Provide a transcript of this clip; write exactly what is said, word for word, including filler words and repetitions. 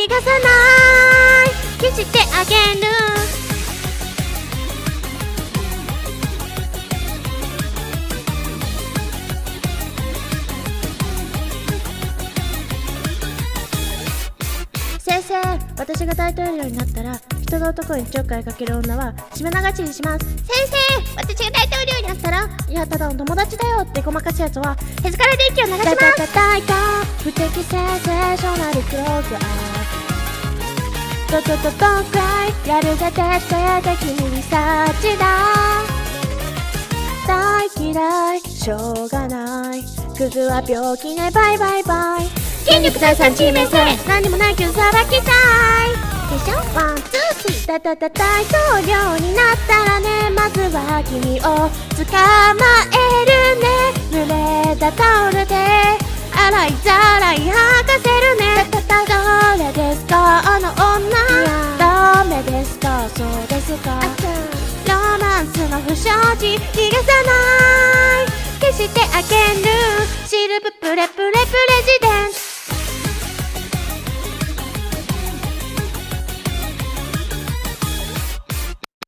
逃がさない消してあげる。先生、私が大統領になったら人の男にちょっかいかける女は締め流しにします。先生、私が大統領になったら、いやただの友達だよってごまかすやつはへずから電気を流します。たたたいた不敵センセーショナルクローズアイドドドドンクライやるぜ徹底的にリサーチだ。大嫌いしょうがないクズは病気ねバイバイバイ。権力財産地名性何にもないけどさばきたいでしょ。ワンツースリー。たたた大統領になったらね、まずは君を捕まえるね。濡れたタオルで洗いざらい吐かせるね。たたたどれですかあの女、ダメですかそうですか。ロマンスの不祥事逃がさない消してあげる。シルブプレプレプレジデ